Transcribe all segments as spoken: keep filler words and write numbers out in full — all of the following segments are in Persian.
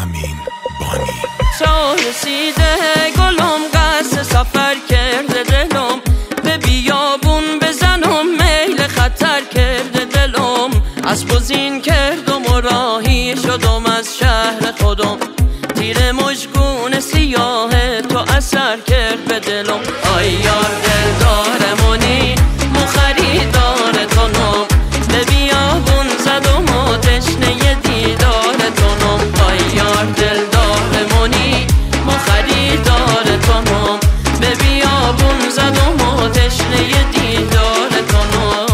امین بانی. تا رسیده گلم قصد سفر کرده دلم، به بیابون بزنم میل خطر کرده دلم. اسب و زین کردم و راهی شدم از شهر خودم، تیر مژگون سیاه تو اثر کرد به دلم. آی یار دلدار منی مو خریدار تو نم، به بیابون زدم و تشنه دیدار تو نم. آی یار دلدار منی مو خریدار تو نم، به بیابون زدم و تشنه دیدار تو نم.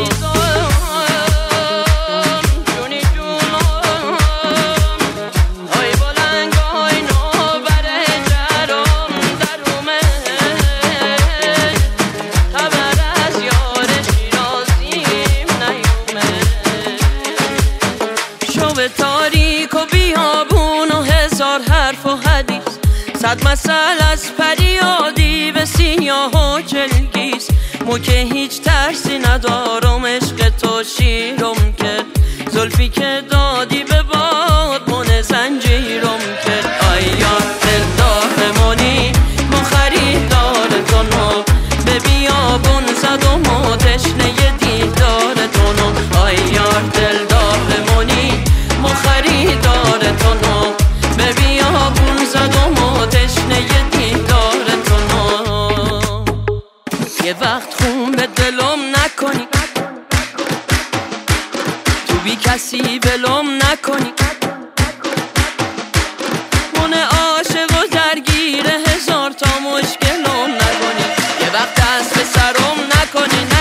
تاریک و بیابون و هزار حرف و حدیث، صد مثل از پریادی به سیاه و چلگیس. مو که هیچ ترسی ندارم، عشق تو شیرم کرد، زلفی که دادی به باد من زنجیرم کرد. آی یار دلدار منی مو خریدار تو نم، به بیابون زدم و تشنه دیدار تو نم. آی یار دلدار منی مو خریدار تو نم، به بیابون زدم و تشنه دیدار تو نم. یه وقت خون به دلم نکنی، تو بی کسی ولم نکنی، من عاشق و درگیر هزار تا مشکلم نکنی. یه وقت دست به سرم نکنی،